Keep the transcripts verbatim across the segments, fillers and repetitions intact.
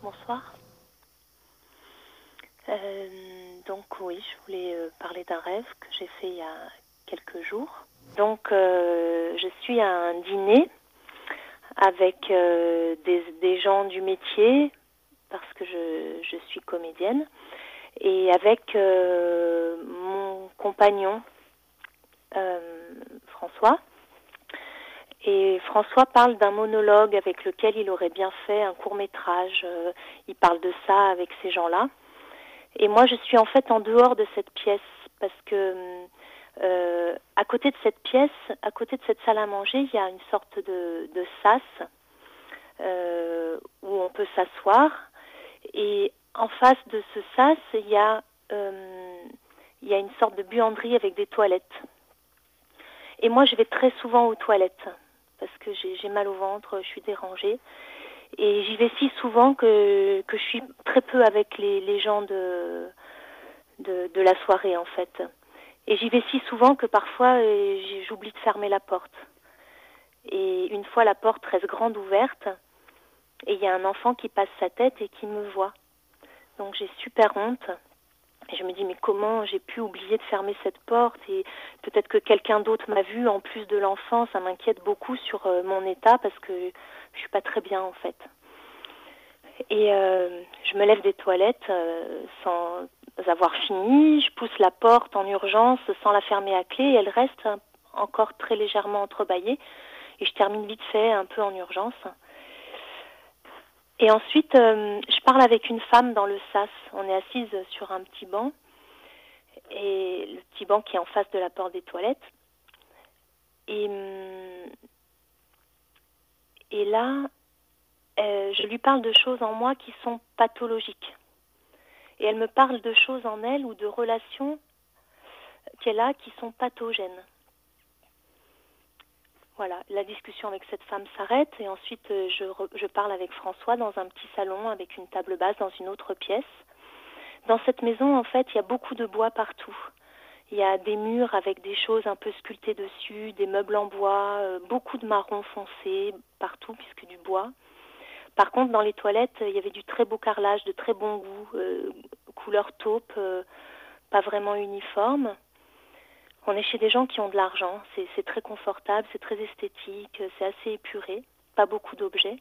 bonsoir. Euh, donc oui, je voulais euh, parler d'un rêve que j'ai fait il y a quelques jours. Donc euh, je suis à un dîner avec euh, des, des gens du métier, parce que je, je suis comédienne, et avec euh, mon compagnon euh, François. Et François parle d'un monologue avec lequel il aurait bien fait un court-métrage. Euh, il parle de ça avec ces gens-là. Et moi, je suis en fait en dehors de cette pièce parce que euh, à côté de cette pièce, à côté de cette salle à manger, il y a une sorte de, de sas euh, où on peut s'asseoir. Et en face de ce sas, il y a, euh, il y a une sorte de buanderie avec des toilettes. Et moi, je vais très souvent aux toilettes parce que j'ai, j'ai mal au ventre, je suis dérangée. Et j'y vais si souvent que, que je suis très peu avec les, les gens de, de, de la soirée, en fait. Et j'y vais si souvent que parfois, euh, j'oublie de fermer la porte. Et une fois la porte reste grande ouverte, et il y a un enfant qui passe sa tête et qui me voit. Donc j'ai super honte. Et je me dis, mais comment j'ai pu oublier de fermer cette porte? Et peut-être que quelqu'un d'autre m'a vu en plus de l'enfant. Ça m'inquiète beaucoup sur euh, mon état parce que je suis pas très bien, en fait. Et euh, je me lève des toilettes euh, sans avoir fini. Je pousse la porte en urgence sans la fermer à clé. Et elle reste un, encore très légèrement entrebâillée. Et je termine vite fait, un peu en urgence. Et ensuite, euh, je parle avec une femme dans le sas. On est assise sur un petit banc. Et le petit banc qui est en face de la porte des toilettes. Et, et là, euh, je lui parle de choses en moi qui sont pathologiques. Et elle me parle de choses en elle ou de relations qu'elle a qui sont pathogènes. Voilà, la discussion avec cette femme s'arrête et ensuite je, re, je parle avec François dans un petit salon avec une table basse dans une autre pièce. Dans cette maison, en fait, il y a beaucoup de bois partout. Il y a des murs avec des choses un peu sculptées dessus, des meubles en bois, euh, beaucoup de marron foncé partout puisque du bois. Par contre, dans les toilettes, il y avait du très beau carrelage, de très bon goût, euh, couleur taupe, euh, pas vraiment uniforme. On est chez des gens qui ont de l'argent, c'est, c'est très confortable, c'est très esthétique, c'est assez épuré, pas beaucoup d'objets.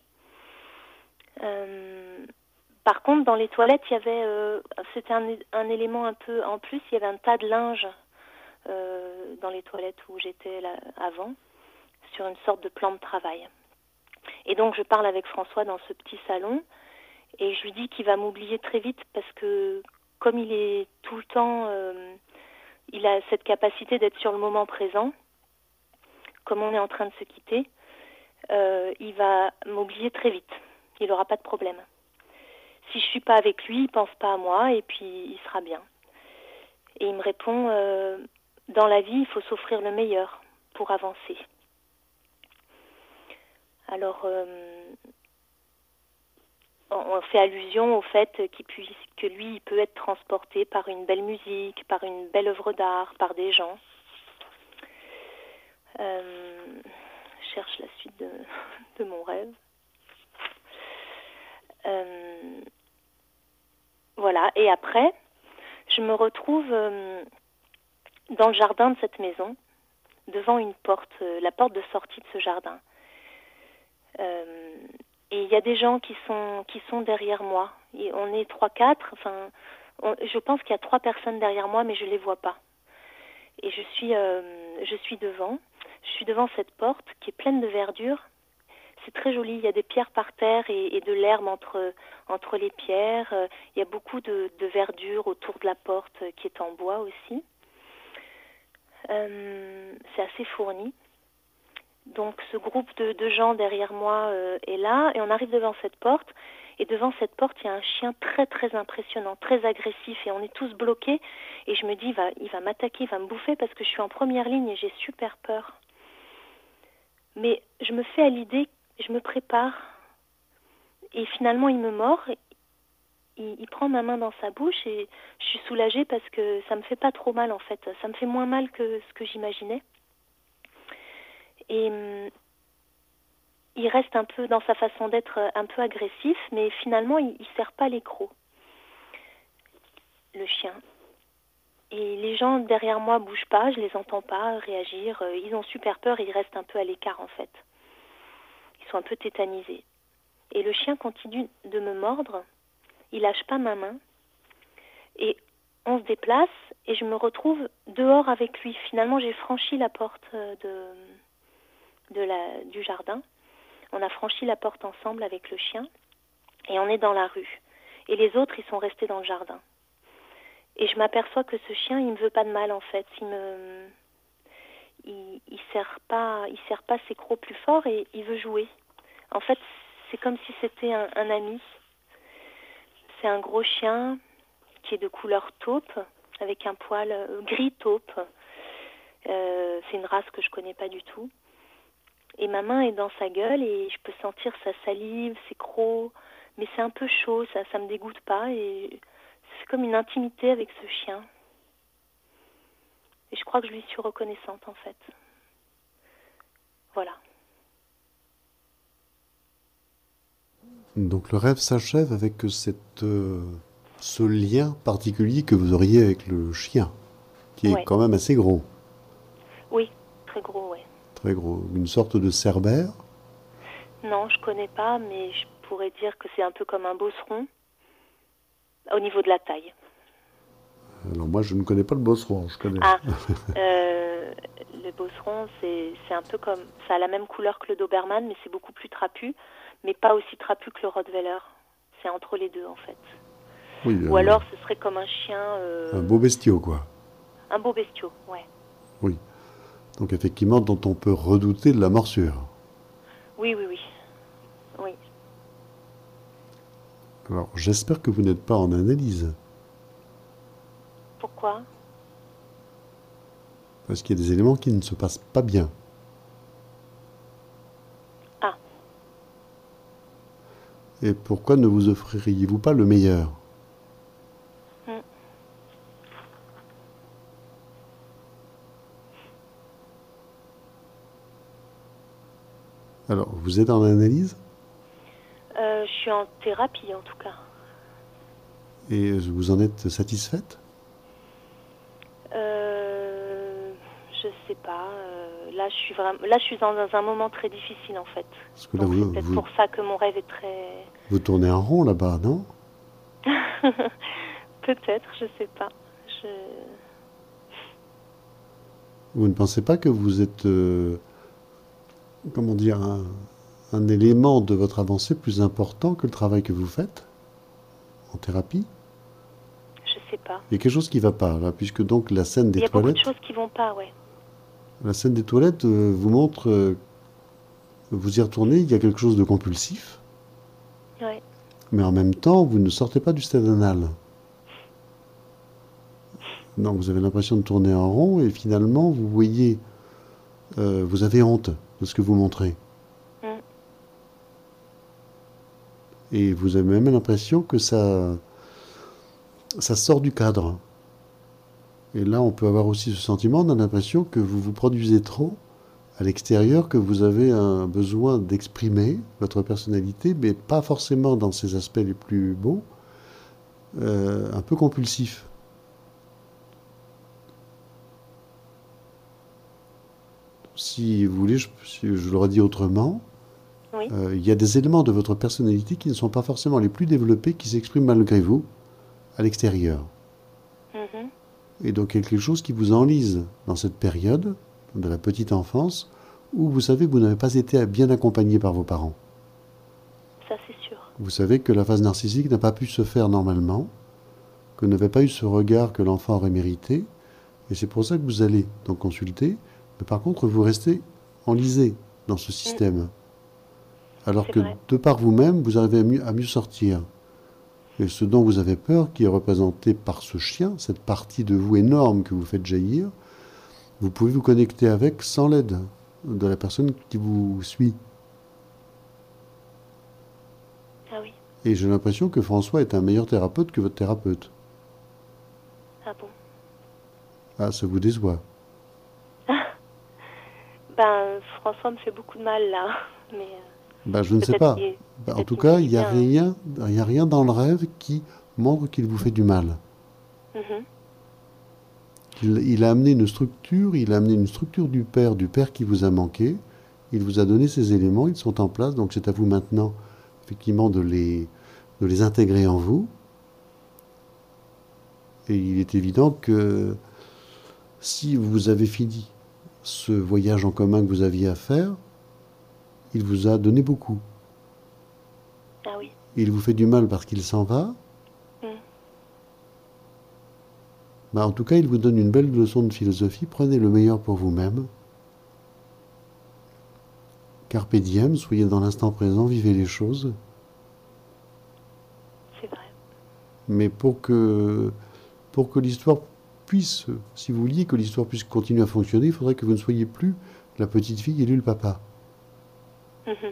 Euh, par contre, dans les toilettes, il y avait, euh, c'était un, un élément un peu en plus, il y avait un tas de linge euh, dans les toilettes où j'étais là, avant, sur une sorte de plan de travail. Et donc, je parle avec François dans ce petit salon et je lui dis qu'il va m'oublier très vite parce que comme il est tout le temps... Euh, il a cette capacité d'être sur le moment présent. Comme on est en train de se quitter, euh, il va m'oublier très vite. Il n'aura pas de problème. Si je ne suis pas avec lui, il ne pense pas à moi et puis il sera bien. Et il me répond, euh, dans la vie, il faut s'offrir le meilleur pour avancer. Alors, euh, on fait allusion au fait qu'il puisse, que lui, il peut être transporté par une belle musique, par une belle œuvre d'art, par des gens. Euh, je cherche la suite de, de mon rêve. Euh, voilà, et après, je me retrouve euh, dans le jardin de cette maison, devant une porte, euh, la porte de sortie de ce jardin. Euh, et il y a des gens qui sont, qui sont derrière moi. Et on est trois, quatre, enfin, on, je pense qu'il y a trois personnes derrière moi, mais je ne les vois pas. Et je suis, euh, je suis devant. Je suis devant cette porte qui est pleine de verdure. C'est très joli. Il y a des pierres par terre et, et de l'herbe entre, entre les pierres. Il y a beaucoup de, de verdure autour de la porte qui est en bois aussi. Euh, c'est assez fourni. Donc ce groupe de, de gens derrière moi euh, est là et on arrive devant cette porte. Et devant cette porte, il y a un chien très très impressionnant, très agressif et on est tous bloqués. Et je me dis, il va, il va m'attaquer, il va me bouffer parce que je suis en première ligne et j'ai super peur. Mais je me fais à l'idée, je me prépare et finalement il me mord. Il, il prend ma main dans sa bouche et je suis soulagée parce que ça me fait pas trop mal en fait. Ça me fait moins mal que ce que j'imaginais. Et il reste un peu dans sa façon d'être un peu agressif, mais finalement, il ne serre pas les crocs, le chien. Et les gens derrière moi bougent pas, je les entends pas réagir. Ils ont super peur, ils restent un peu à l'écart en fait. Ils sont un peu tétanisés. Et le chien continue de me mordre, il lâche pas ma main. Et on se déplace et je me retrouve dehors avec lui. Finalement, j'ai franchi la porte de, de la, du jardin. On a franchi la porte ensemble avec le chien et on est dans la rue. Et les autres, ils sont restés dans le jardin. Et je m'aperçois que ce chien, il me veut pas de mal en fait. Il me, il, il serre pas, il serre pas ses crocs plus fort et il veut jouer. En fait, c'est comme si c'était un, un ami. C'est un gros chien qui est de couleur taupe, avec un poil euh, gris taupe. Euh, c'est une race que je connais pas du tout. Et ma main est dans sa gueule et je peux sentir sa salive, ses crocs, mais c'est un peu chaud, ça, ça me dégoûte pas et c'est comme une intimité avec ce chien. Et je crois que je lui suis reconnaissante en fait. Voilà. Donc le rêve s'achève avec cette, euh, ce lien particulier que vous auriez avec le chien, qui est Ouais. quand même assez gros. Oui, très gros, ouais. Très gros. Une sorte de cerbère. Non, je connais pas, mais je pourrais dire que c'est un peu comme un bosseron au niveau de la taille. Alors moi je ne connais pas le bosseron, je connais. Ah, euh, le bosseron, c'est, c'est un peu comme... Ça a la même couleur que le Doberman, mais c'est beaucoup plus trapu, mais pas aussi trapu que le Rottweiler. C'est entre les deux, en fait. Oui, Ou un, alors, ce serait comme un chien... un Euh, beau bestiau quoi. un beau bestiau, ouais. Oui. Donc effectivement dont on peut redouter de la morsure. Oui, oui, oui. Oui. Alors j'espère que vous n'êtes pas en analyse. Pourquoi ? Parce qu'il y a des éléments qui ne se passent pas bien. Ah. Et pourquoi ne vous offririez-vous pas le meilleur ? Hmm. Alors, vous êtes en analyse ? Euh, je suis en thérapie, en tout cas. Et vous en êtes satisfaite ? Euh, je sais pas. Euh, là, je suis vraiment, là, je suis dans un moment très difficile en fait. Parce que là, Donc c'est vous, peut-être vous, pour ça que mon rêve est très. vous tournez en rond là-bas, non ? Peut-être, je sais pas. Je. Vous ne pensez pas que vous êtes, euh, comment dire, un, un élément de votre avancée plus important que le travail que vous faites en thérapie ? Je sais pas. Il y a quelque chose qui ne va pas, là, puisque donc la scène des Il y a beaucoup de toilettes, choses qui vont pas, ouais. la scène des toilettes euh, vous montre, euh, vous y retournez, il y a quelque chose de compulsif, Ouais. mais en même temps, vous ne sortez pas du stade anal. Donc vous avez l'impression de tourner en rond et finalement, vous voyez, euh, vous avez honte de ce que vous montrez. Mm. Et vous avez même l'impression que ça, ça sort du cadre. Et là, on peut avoir aussi ce sentiment, on a l'impression que vous vous produisez trop à l'extérieur, que vous avez un besoin d'exprimer votre personnalité, mais pas forcément dans ses aspects les plus beaux, euh, un peu compulsif. Si vous voulez, je, si je le redis autrement, Oui. euh, il y a des éléments de votre personnalité qui ne sont pas forcément les plus développés, qui s'expriment malgré vous à l'extérieur. Mm-hmm. Et donc quelque chose qui vous enlise dans cette période de la petite enfance où vous savez que vous n'avez pas été bien accompagné par vos parents. Ça, c'est sûr. Vous savez que la phase narcissique n'a pas pu se faire normalement, que vous n'avez pas eu ce regard que l'enfant aurait mérité, et c'est pour ça que vous allez donc consulter, mais par contre vous restez enlisé dans ce Mm. système. Alors C'est que vrai. de par vous-même, vous arrivez à mieux, à mieux sortir. Et ce dont vous avez peur, qui est représenté par ce chien, cette partie de vous énorme que vous faites jaillir, vous pouvez vous connecter avec sans l'aide de la personne qui vous suit. Ah oui. Et j'ai l'impression que François est un meilleur thérapeute que votre thérapeute. Ah bon. Ah, ça vous déçoit. Ben, François me fait beaucoup de mal là, mais. Ben, je ne sais Peut-être pas. qu'il Ben, en peut-être tout qu'il me fait cas, du il n'y a bien. Hein. rien, il y a rien dans le rêve qui montre qu'il vous fait du mal. Mhm. Il, il a amené une structure, il a amené une structure du père, du père qui vous a manqué. Il vous a donné ces éléments, ils sont en place, donc c'est à vous maintenant, effectivement, de les, de les intégrer en vous. Et il est évident que si vous avez fini ce voyage en commun que vous aviez à faire, il vous a donné beaucoup. Ah oui. Il vous fait du mal parce qu'il s'en va. Mm. Ben, en tout cas, il vous donne une belle leçon de philosophie. Prenez le meilleur pour vous-même. Carpe diem, soyez dans l'instant présent, vivez les choses. C'est vrai. Mais pour que, pour que l'histoire puisse, si vous vouliez que l'histoire puisse continuer à fonctionner, il faudrait que vous ne soyez plus la petite fille et lui le papa. Mhm.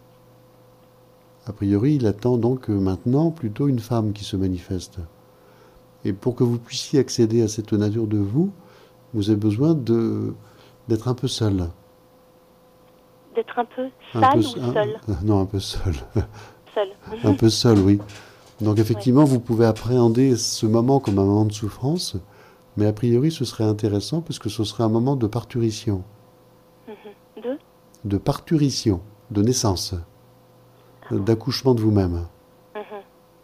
A priori, il attend donc maintenant plutôt une femme qui se manifeste. Et pour que vous puissiez accéder à cette nature de vous, vous avez besoin de, d'être un peu seul. D'être un peu Un peu, sale ou un- seul? non, un peu seul. Seul. Un peu seul, oui. Donc Ouais. effectivement, vous pouvez appréhender ce moment comme un moment de souffrance, mais a priori, ce serait intéressant parce que ce serait un moment de parturition. Mhm. Deux? De parturition, de naissance, Ah bon. d'accouchement de vous-même. Mhm.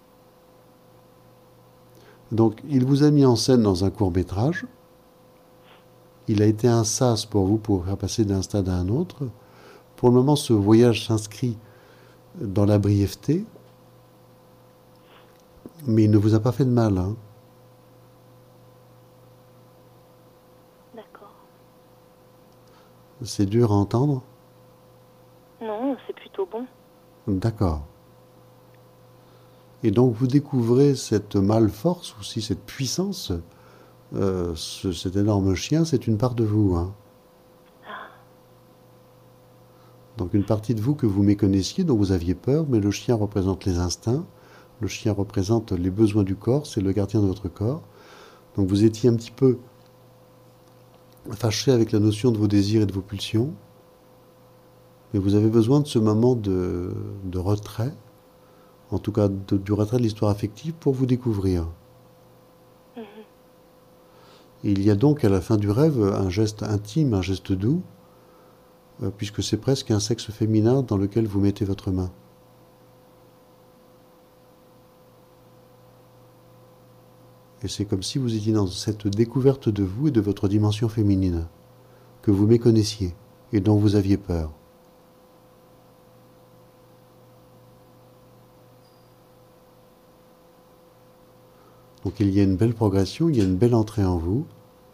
Donc, il vous a mis en scène dans un court-métrage. Il a été un sas pour vous pour faire passer d'un stade à un autre. Pour le moment, ce voyage s'inscrit dans la brièveté, mais il ne vous a pas fait de mal. Hein. D'accord. C'est dur à entendre. Non, c'est plutôt bon. D'accord. Et donc, vous découvrez cette male-force, aussi cette puissance. Euh, ce- cet énorme chien, c'est une part de vous. Hein. Ah, Donc, une partie de vous que vous méconnaissiez, dont vous aviez peur, mais le chien représente les instincts. Le chien représente les besoins du corps, c'est le gardien de votre corps. Donc vous étiez un petit peu fâché avec la notion de vos désirs et de vos pulsions, mais vous avez besoin de ce moment de, de retrait, en tout cas de- du retrait de l'histoire affective pour vous découvrir. mhm. Et il y a donc à la fin du rêve un geste intime, un geste doux, euh, puisque c'est presque un sexe féminin dans lequel vous mettez votre main. Et c'est comme si vous étiez dans cette découverte de vous et de votre dimension féminine, que vous méconnaissiez et dont vous aviez peur. Donc il y a une belle progression, il y a une belle entrée en vous.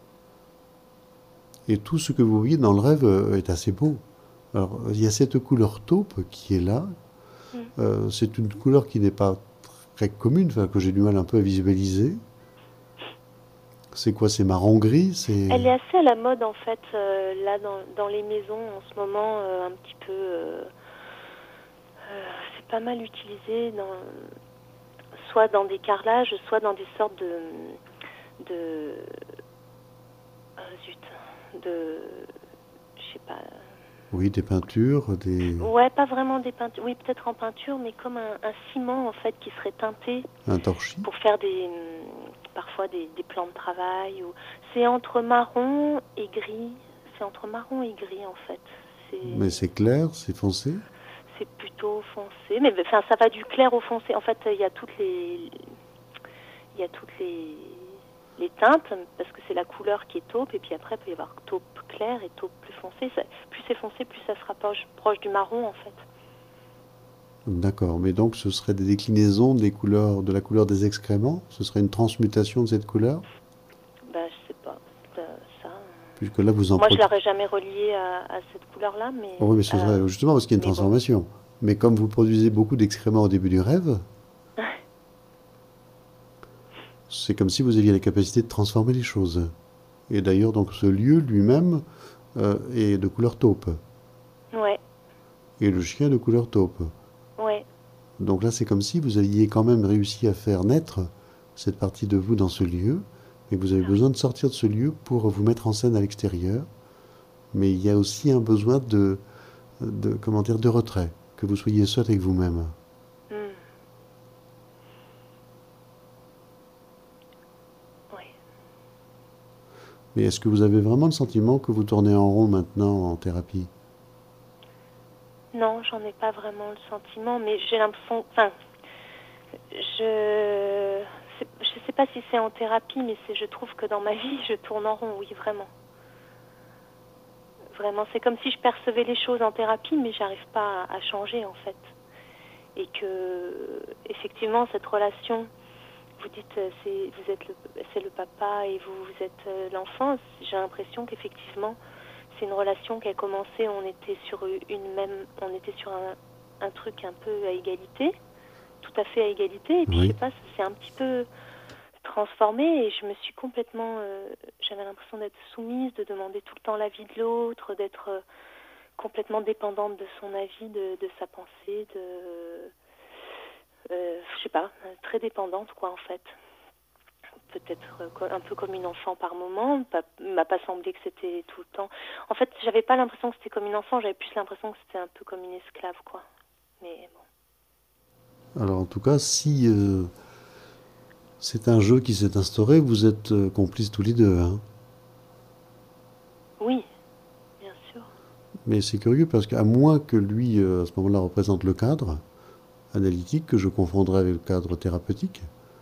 Et tout ce que vous voyez dans le rêve euh, est assez beau. Alors il y a cette couleur taupe qui est là. Mm. Euh, c'est une couleur qui n'est pas très commune, enfin, que j'ai du mal un peu à visualiser. C'est quoi? C'est marron-gris? C'est... Elle est assez à la mode en fait, euh, là dans, dans les maisons en ce moment, euh, un petit peu. euh, euh, c'est pas mal utilisé, dans, soit dans des carrelages, soit dans des sortes de. de euh, zut, de. Je sais pas. Oui, des peintures, des... Ouais, pas vraiment des peintures. Oui, peut-être en peinture, mais comme un, un ciment en fait qui serait teinté un torchis. pour faire des hum, parfois des, des plans de travail. Ou c'est entre marron et gris. C'est entre marron et gris en fait. C'est Mais c'est clair, c'est foncé. c'est plutôt foncé, mais enfin ça va du clair au foncé. En fait, il y a toutes les il y a toutes les les teintes parce que c'est la couleur qui est taupe et puis après il peut y avoir taupe clair et taupe plus foncé. Ça, plus c'est foncé, plus ça se rapproche proche du marron en fait. D'accord, mais donc ce serait des déclinaisons des couleurs, de la couleur des excréments? Ce serait une transmutation de cette couleur? Ben je sais pas ça. ça, euh, Puisque là vous en Moi je produisez... l'aurais jamais relié à, à cette couleur-là, mais Oh oui, mais ce serait euh, justement parce qu'il y a une mais bon. transformation. Mais comme vous produisez beaucoup d'excréments au début du rêve, c'est comme si vous aviez la capacité de transformer les choses. Et d'ailleurs, donc ce lieu lui-même euh, est de couleur taupe. Ouais, Et le chien de couleur taupe. ouais. Donc là, c'est comme si vous aviez quand même réussi à faire naître cette partie de vous dans ce lieu, et que vous avez besoin de sortir de ce lieu pour vous mettre en scène à l'extérieur. Mais il y a aussi un besoin de, de comment dire, de retrait. que vous soyez seul avec vous-même. Mm. Oui. Mais est-ce que vous avez vraiment le sentiment que vous tournez en rond maintenant en thérapie? Non, j'en ai pas vraiment le sentiment, mais j'ai l'impression... Enfin, je... Je sais pas si c'est en thérapie, mais c'est, je trouve que dans ma vie, je tourne en rond, oui, vraiment. Vraiment, c'est comme si je percevais les choses en thérapie, mais j'arrive pas à, à changer, en fait. Et que, effectivement, cette relation, vous dites, euh, c'est, vous êtes le, c'est le papa et vous, vous êtes euh, l'enfant. J'ai l'impression qu'effectivement, c'est une relation qui a commencé, on était sur une même, on était sur un, un truc un peu à égalité, tout à fait à égalité, et puis je Oui. sais pas, ça s'est un petit peu transformé et je me suis complètement, euh, j'avais l'impression d'être soumise, de demander tout le temps l'avis de l'autre, d'être euh, complètement dépendante de son avis, de, de sa pensée, de, euh, je sais pas, très dépendante quoi en fait. Peut-être euh, un peu comme une enfant par moment, pas, m'a pas semblé que c'était tout le temps. En fait, j'avais pas l'impression que c'était comme une enfant, j'avais plus l'impression que c'était un peu comme une esclave quoi. Mais bon. Alors en tout cas, si euh, c'est un jeu qui s'est instauré, vous êtes euh, complices tous les deux, hein. Oui, bien sûr. Mais c'est curieux parce qu'à moins que lui, euh, à ce moment-là, représente le cadre analytique, que je confondrais avec le cadre thérapeutique,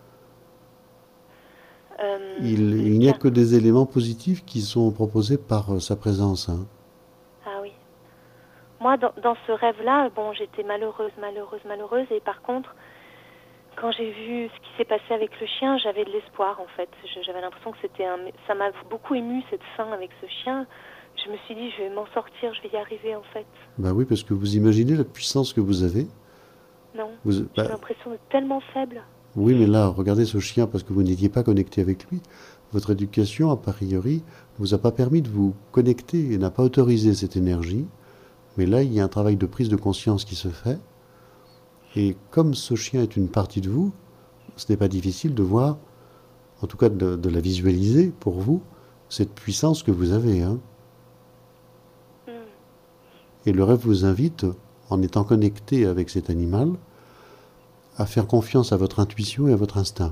Euh, il, le il n'y a cas. que des éléments positifs qui sont proposés par euh, sa présence, hein. Ah oui. Moi, dans, dans ce rêve-là, bon, j'étais malheureuse, malheureuse, malheureuse. Et par contre, quand j'ai vu ce qui s'est passé avec le chien, j'avais de l'espoir, en fait. Je- J'avais l'impression que c'était un... Ça m'a beaucoup émue, cette fin avec ce chien. Je me suis dit, je vais m'en sortir, je vais y arriver, en fait. Ben oui, parce que vous imaginez la puissance que vous avez. Non, Vous- j'ai bah, l'impression d'être tellement faible. oui, mais là, regardez ce chien parce que vous n'étiez pas connecté avec lui. Votre éducation, a priori, ne vous a pas permis de vous connecter et n'a pas autorisé cette énergie. Mais là, il y a un travail de prise de conscience qui se fait. Et comme ce chien est une partie de vous, ce n'est pas difficile de voir, en tout cas de, de la visualiser pour vous, cette puissance que vous avez, hein. Hmm. Et le rêve vous invite, en étant connecté avec cet animal, à faire confiance à votre intuition et à votre instinct.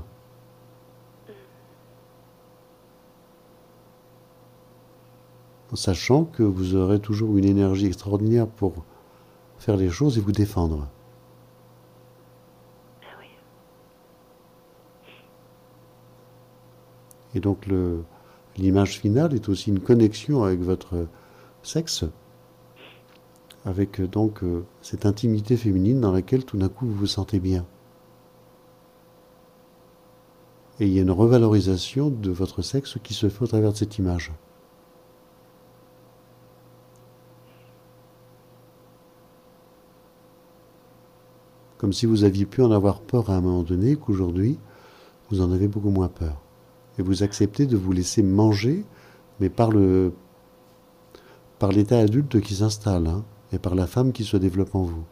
En sachant que vous aurez toujours une énergie extraordinaire pour faire les choses et vous défendre. Ah oui. Et donc le, l'image finale est aussi une connexion avec votre sexe, avec donc euh, cette intimité féminine dans laquelle tout d'un coup vous vous sentez bien. Et il y a une revalorisation de votre sexe qui se fait au travers de cette image. Comme si vous aviez pu en avoir peur à un moment donné, qu'aujourd'hui, vous en avez beaucoup moins peur. Et vous acceptez de vous laisser manger, mais par le, par l'état adulte qui s'installe, hein, et par la femme qui se développe en vous.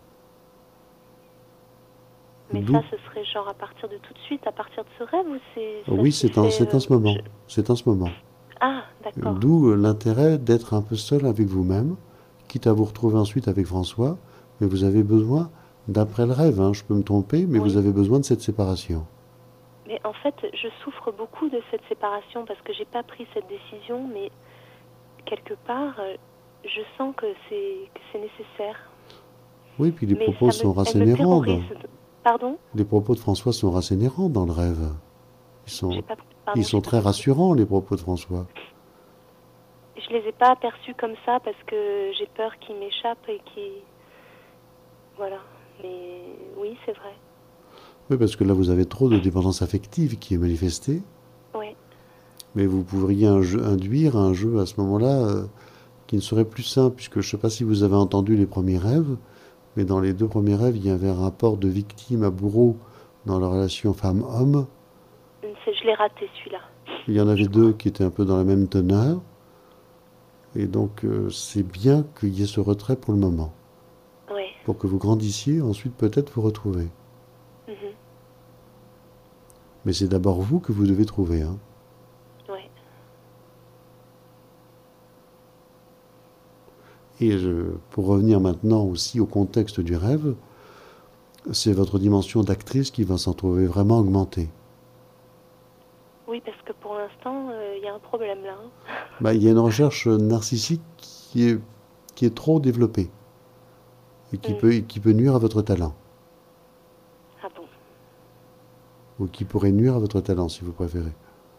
Mais D'où, ça, ce serait genre à partir de tout de suite, à partir de ce rêve, ou c'est ça oui, s'est c'est en, fait... c'est en euh, ce moment. je... C'est en ce moment. Ah, d'accord. D'où l'intérêt d'être un peu seul avec vous-même, quitte à vous retrouver ensuite avec François, mais vous avez besoin, d'après le rêve, hein, je peux me tromper, mais vous Oui. avez besoin de cette séparation. Mais en fait, je souffre beaucoup de cette séparation parce que j'ai pas pris cette décision, mais quelque part, euh, je sens que c'est que c'est nécessaire. Oui, puis les Mais propos ça me, sont elle me rassénérants. terrorise. dans- Pardon? Les propos de François sont rassénérants dans le rêve. Ils J'ai sont, pas, ils pardon, sont j'ai pas très compris. rassurants, les propos de François. Je les ai pas aperçus comme ça parce que j'ai peur qu'ils m'échappent et qu'ils, voilà. Mais oui, c'est vrai. Oui, parce que là, vous avez trop de dépendance affective qui est manifestée, Oui. mais vous pourriez un jeu- induire un jeu à ce moment-là euh, qui ne serait plus simple, puisque je ne sais pas si vous avez entendu les premiers rêves, mais dans les deux premiers rêves, il y avait un rapport de victime à bourreau dans la relation femme-homme. C'est- Je l'ai raté celui-là. Il y en Je avait crois. deux qui étaient un peu dans la même teneur, et donc euh, c'est bien qu'il y ait ce retrait pour le moment, Oui. pour que vous grandissiez, ensuite peut-être vous retrouver. Mhm. Mais c'est d'abord vous que vous devez trouver, hein. Oui. Et je, pour revenir maintenant aussi au contexte du rêve, c'est votre dimension d'actrice qui va s'en trouver vraiment augmentée. Oui, parce que pour l'instant, il euh, y a un problème là. Hein. Bah, il y a une recherche narcissique qui est, qui est trop développée et qui, mm. peut, qui peut nuire à votre talent. Ah bon? Ou qui pourrait nuire à votre talent, si vous préférez.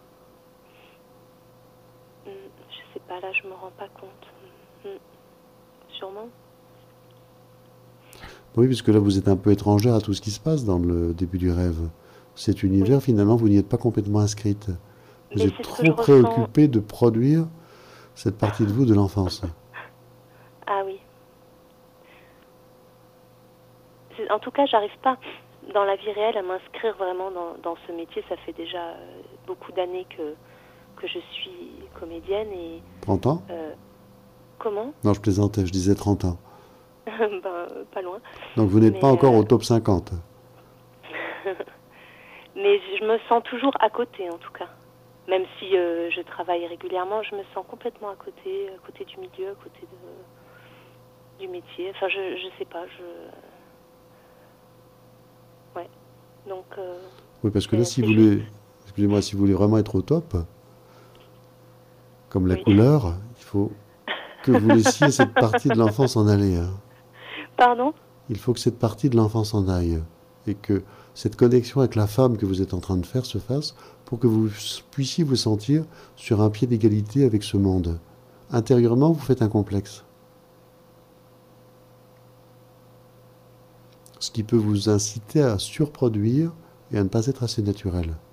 Mm, je sais pas, là, je me rends pas compte. Mm. Sûrement. Oui, puisque là, vous êtes un peu étrangère à tout ce qui se passe dans le début du rêve. Cet univers, oui. Finalement, vous n'y êtes pas complètement inscrite. Vous Mais êtes trop préoccupée ressens... de produire cette partie de vous de l'enfance. Ah oui. En tout cas, j'arrive pas, dans la vie réelle, à m'inscrire vraiment dans, dans ce métier. Ça fait déjà euh, beaucoup d'années que, que je suis comédienne. Et, trente ans euh, Comment? Non, je plaisantais, je disais trente ans. ben, pas loin. Donc vous n'êtes Mais, pas encore euh... au top cinquante. Mais je me sens toujours à côté, en tout cas. Même si euh, je travaille régulièrement, je me sens complètement à côté, à côté du milieu, à côté de, du métier. Enfin, je je sais pas, je... Ouais. Donc... Euh, oui, parce que là, si vous voulez... Excusez-moi, si vous voulez vraiment être au top, comme la oui. couleur, il faut que vous laissiez cette partie de l'enfance en aller. Hein. Pardon? Il faut que cette partie de l'enfance en aille. Et que cette connexion avec la femme que vous êtes en train de faire se fasse pour que vous puissiez vous sentir sur un pied d'égalité avec ce monde. Intérieurement, vous faites un complexe. Ce qui peut vous inciter à surproduire et à ne pas être assez naturel.